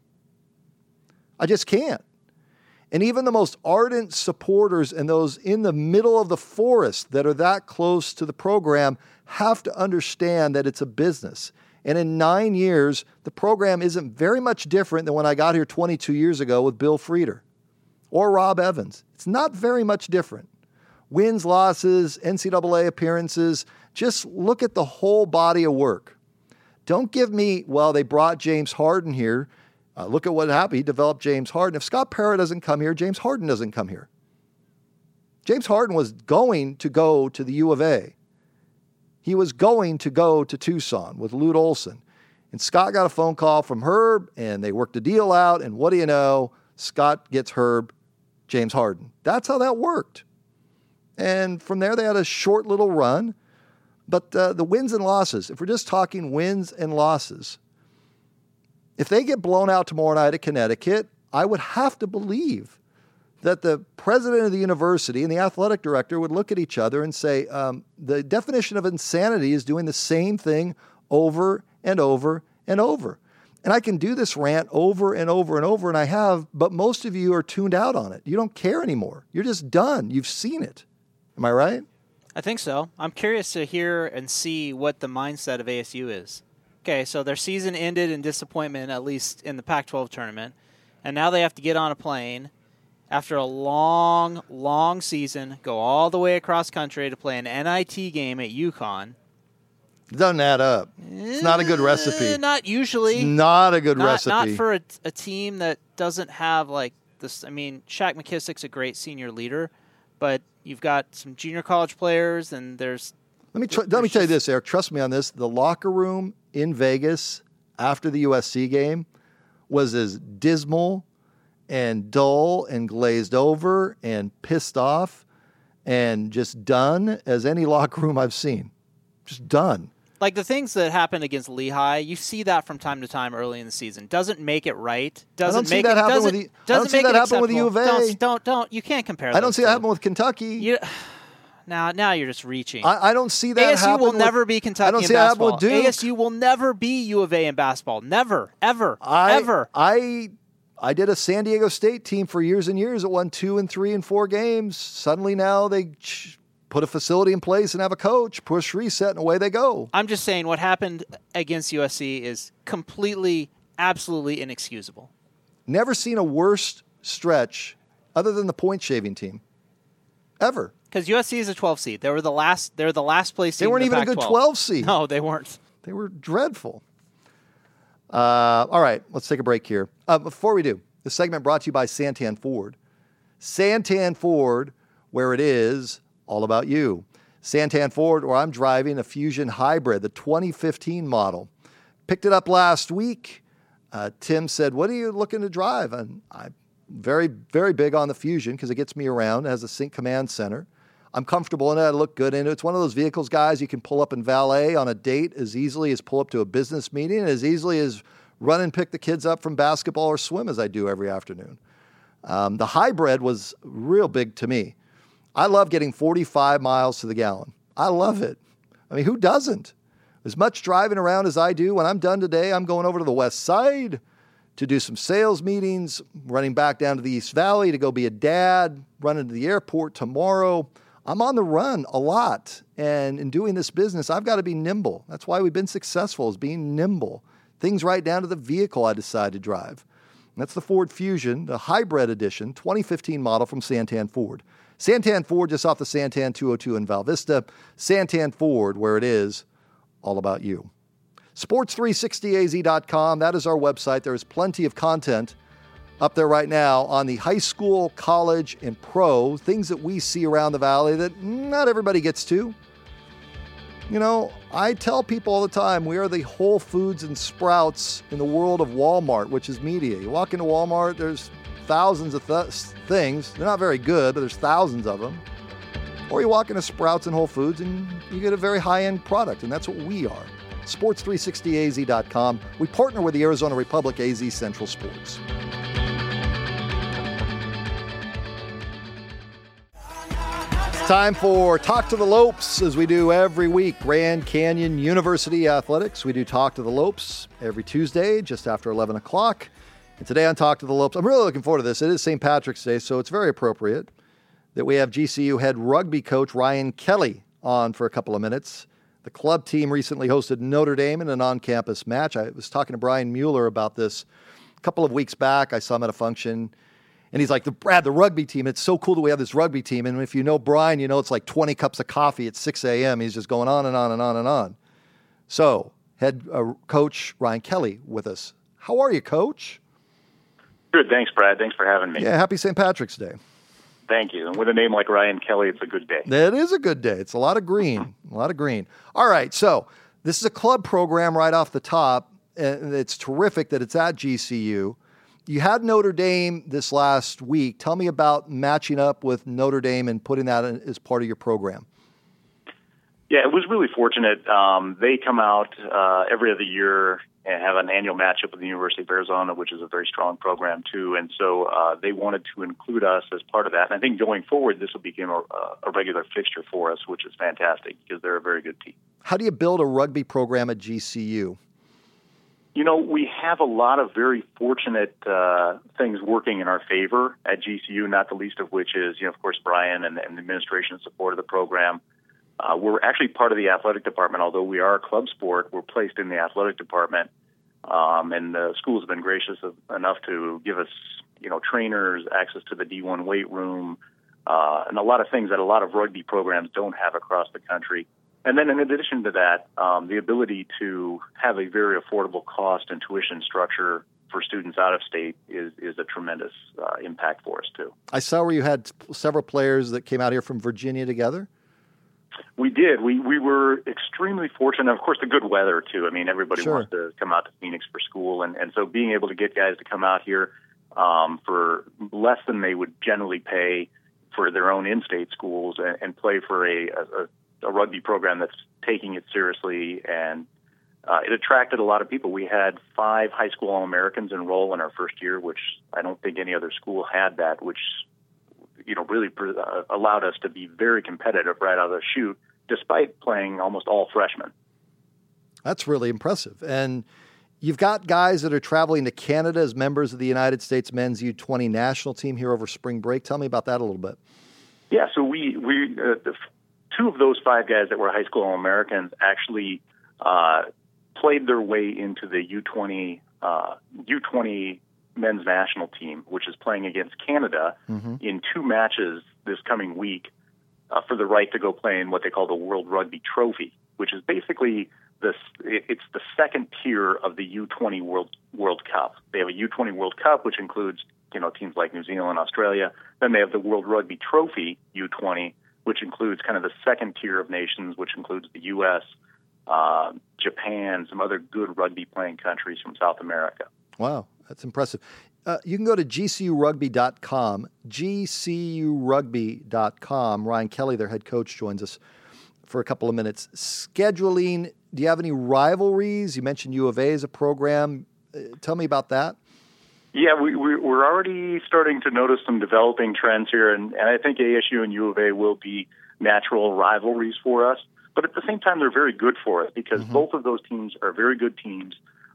I just can't. And even the most ardent supporters and those in the middle of the forest that are that close to the program have to understand that it's a business. And in 9 years, the program isn't very much different than when I got here 22 years ago with Bill Frieder or Rob Evans. It's not very much different. Wins, losses, NCAA appearances, just look at the whole body of work. Don't give me, well, they brought James Harden here. Look at what happened. He developed James Harden. If Scott Parra doesn't come here, James Harden doesn't come here. James Harden was going to go to the U of A. He was going to go to Tucson with Lute Olson. And Scott got a phone call from Herb, and they worked a deal out. And what do you know? Scott gets Herb, James Harden. That's how that worked. And from there, they had a short little run. But the wins and losses, if we're just talking wins and losses, if they get blown out tomorrow night at Connecticut, I would have to believe that the president of the university and the athletic director would look at each other and say, the definition of insanity is doing the same thing over and over and over. And I can do this rant over and over and over, and I have, but most of you are tuned out on it. You don't care anymore. You're just done. You've seen it. Am I right? I think so. I'm curious to hear and see what the mindset of ASU is. Okay, so their season ended in disappointment, at least in the Pac-12 tournament, and now they have to get on a plane after a long, long season, go all the way across country to play an NIT game at UConn. It doesn't add up. It's not a good recipe. Not usually. It's not a good recipe. Not for a team that doesn't have like this. I mean, Shaq McKissick's a great senior leader, but you've got some junior college players, and there's. Let me tell you this, Eric. Trust me on this. The locker room in Vegas after the USC game was as dismal and dull and glazed over and pissed off and just done as any locker room I've seen. Just done. Like the things that happened against Lehigh, you see that from time to time early in the season. Doesn't make it right. I don't see that happen with U of A. Don't. You can't compare. I don't see that happen with Kentucky. Now you're just reaching. I don't see that happen. ASU will never be Kentucky I don't see in that basketball. happen with Duke. ASU will never be U of A in basketball. Never, ever, ever. I did a San Diego State team for years and years that won 2 and 3 and 4 games. Suddenly now they put a facility in place and have a coach, push reset, and away they go. I'm just saying what happened against USC is completely, absolutely inexcusable. Never seen a worse stretch other than the point-shaving team. Ever. Because USC is a 12 seed. They're the last place seed. They weren't in the even a good 12 seed. No, they weren't. They were dreadful. All right, let's take a break here. Before we do, this segment brought to you by Santan Ford. Santan Ford, where it is all about you. Santan Ford, where I'm driving a Fusion Hybrid, the 2015 model. Picked it up last week. Tim said, what are you looking to drive? And I'm very, very big on the Fusion because it gets me around. It has a sync command center. I'm comfortable in it. I look good in it. It's one of those vehicles, guys, you can pull up and valet on a date as easily as pull up to a business meeting, as easily as run and pick the kids up from basketball or swim as I do every afternoon. The hybrid was real big to me. I love getting 45 miles to the gallon. I love it. I mean, who doesn't? As much driving around as I do, when I'm done today, I'm going over to the west side to do some sales meetings, running back down to the East Valley to go be a dad, running to the airport tomorrow. I'm on the run a lot. And in doing this business, I've got to be nimble. That's why we've been successful, is being nimble. Things right down to the vehicle I decide to drive. And that's the Ford Fusion, the hybrid edition, 2015 model from Santan Ford. Santan Ford, just off the Santan 202 in Val Vista. Santan Ford, where it is all about you. Sports360az.com, that is our website. There is plenty of content up there right now on the high school, college, and pro, things that we see around the valley that not everybody gets to. You know, I tell people all the time, we are the Whole Foods and Sprouts in the world of Walmart, which is media. You walk into Walmart, there's thousands of things. They're not very good, but there's thousands of them. Or you walk into Sprouts and Whole Foods and you get a very high-end product, and that's what we are. Sports360az.com. We partner with the Arizona Republic AZ Central Sports. Time for Talk to the Lopes, as we do every week. Grand Canyon University Athletics. We do Talk to the Lopes every Tuesday, just after 11 o'clock. And today on Talk to the Lopes, I'm really looking forward to this. It is St. Patrick's Day, so it's very appropriate that we have GCU head rugby coach Ryan Kelly on for a couple of minutes. The club team recently hosted Notre Dame in an on-campus match. I was talking to Brian Mueller about this a couple of weeks back. I saw him at a function. And he's like, Brad, the rugby team, it's so cool that we have this rugby team. And if you know Brian, you know it's like 20 cups of coffee at 6 a.m. He's just going on and on and on and on. So, head coach Ryan Kelly with us. How are you, Coach? Good. Thanks, Brad. Thanks for having me. Yeah, happy St. Patrick's Day. Thank you. And with a name like Ryan Kelly, it's a good day. It is a good day. It's a lot of green. A lot of green. All right, so this is a club program right off the top. And it's terrific that it's at GCU. You had Notre Dame this last week. Tell me about matching up with Notre Dame and putting that as part of your program. Yeah, it was really fortunate. They come out every other year and have an annual matchup with the University of Arizona, which is a very strong program too. And so they wanted to include us as part of that. And I think going forward, this will become a regular fixture for us, which is fantastic because they're a very good team. How do you build a rugby program at GCU? You know, we have a lot of very fortunate things working in our favor at GCU, not the least of which is, you know, of course, Brian and the administration support of the program. We're actually part of the athletic department, although we are a club sport. We're placed in the athletic department, and the schools have been gracious enough to give us, trainers, access to the D1 weight room, and a lot of things that a lot of rugby programs don't have across the country. And then in addition to that, the ability to have a very affordable cost and tuition structure for students out of state is a tremendous impact for us, too. I saw where you had several players that came out here from Virginia together. We did. We were extremely fortunate. Of course, the good weather, too. I mean, everybody wants to come out to Phoenix for school. And so being able to get guys to come out here for less than they would generally pay for their own in-state schools and play for a rugby program that's taking it seriously, and it attracted a lot of people. We had 5 high school All-Americans enroll in our first year, which I don't think any other school had that, which really allowed us to be very competitive right out of the chute, despite playing almost all freshmen. That's really impressive. And you've got guys that are traveling to Canada as members of the United States men's U20 national team here over spring break. Tell me about that a little bit. Yeah, so we 2 of those 5 guys that were high school All-Americans actually played their way into the U20 men's national team, which is playing against Canada in 2 matches this coming week for the right to go play in what they call the World Rugby Trophy, which is basically it's the second tier of the U20 World Cup. They have a U20 World Cup, which includes teams like New Zealand, Australia. Then they have the World Rugby Trophy U20, which includes kind of the second tier of nations, which includes the U.S., Japan, some other good rugby playing countries from South America. Wow, that's impressive. You can go to gcurugby.com, gcurugby.com. Ryan Kelly, their head coach, joins us for a couple of minutes. Scheduling, do you have any rivalries? You mentioned U of A as a program. Tell me about that. Yeah, we're already starting to notice some developing trends here, and I think ASU and U of A will be natural rivalries for us. But at the same time, they're very good for us because both of those teams are very good teams.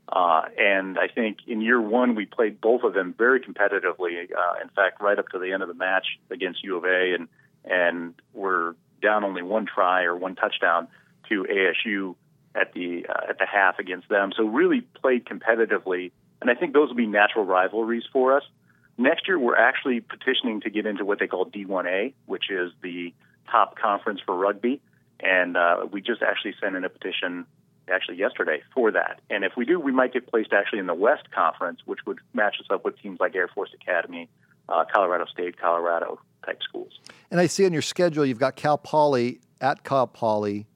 And I think in year 1, we played both of them very competitively. In fact, right up to the end of the match against U of A, and we're down only 1 try or 1 touchdown to ASU at the half against them. So really played competitively. And I think those will be natural rivalries for us. Next year, we're actually petitioning to get into what they call D1A, which is the top conference for rugby. And we just actually sent in a petition yesterday for that. And if we do, we might get placed actually in the West Conference, which would match us up with teams like Air Force Academy, Colorado State, Colorado type schools. And I see on your schedule, you've got Cal Poly at Cal Poly,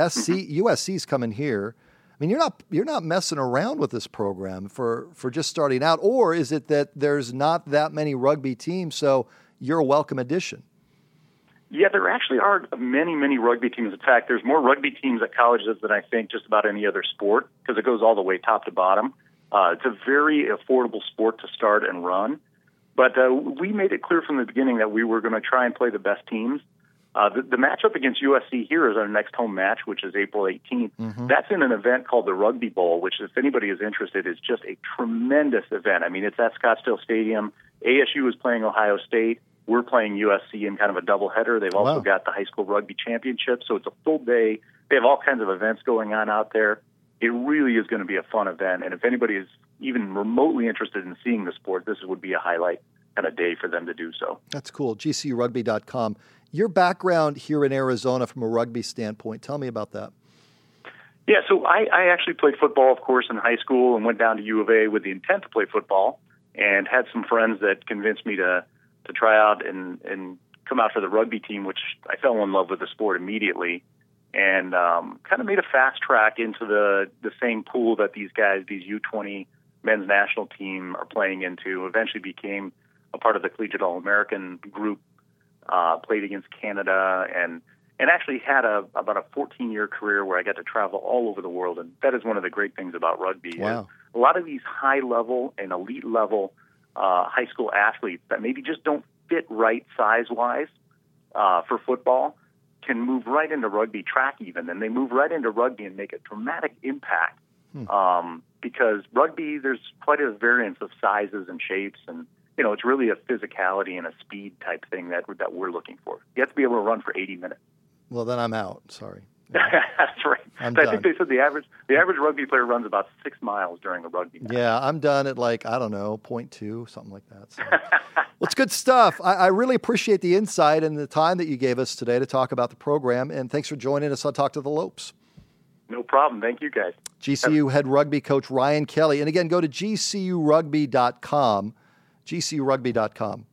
USC's coming here. I mean, you're not messing around with this program for just starting out, or is it that there's not that many rugby teams, so you're a welcome addition? Yeah, there actually are many, many rugby teams. In fact, there's more rugby teams at colleges than I think just about any other sport because it goes all the way top to bottom. It's a very affordable sport to start and run. But we made it clear from the beginning that we were going to try and play the best teams. The matchup against USC here is our next home match, which is April 18th. That's in an event called the Rugby Bowl, which, if anybody is interested, is just a tremendous event. I mean, it's at Scottsdale Stadium. ASU is playing Ohio State. We're playing USC in kind of a doubleheader. They've also got the high school rugby championship, so it's a full day. They have all kinds of events going on out there. It really is going to be a fun event, and if anybody is even remotely interested in seeing the sport, this would be a highlight kind of day for them to do so. That's cool. GCurugby.com. Your background here in Arizona from a rugby standpoint, tell me about that. Yeah, so I actually played football, of course, in high school and went down to U of A with the intent to play football and had some friends that convinced me to try out and come out for the rugby team, which I fell in love with the sport immediately and kind of made a fast track into the same pool that these guys, these U20 men's national team are playing into, eventually became a part of the Collegiate All-American group, played against Canada, and actually had about a 14-year career where I got to travel all over the world. And that is one of the great things about rugby. Wow. A lot of these high-level and elite-level high school athletes that maybe just don't fit right size-wise for football can move right into rugby track even, and they move right into rugby and make a dramatic impact because rugby, there's quite a variance of sizes and shapes, and it's really a physicality and a speed type thing that we're looking for. You have to be able to run for 80 minutes. Well, then I'm out. Sorry. That's right. I'm so done. I think they said the average rugby player runs about 6 miles during a rugby match. Yeah, I'm done at 0.2, something like that. So. Well, it's good stuff. I really appreciate the insight and the time that you gave us today to talk about the program, and thanks for joining us on Talk to the Lopes. No problem. Thank you, guys. GCU head rugby coach Ryan Kelly. And again, go to gcurugby.com, gcurugby.com.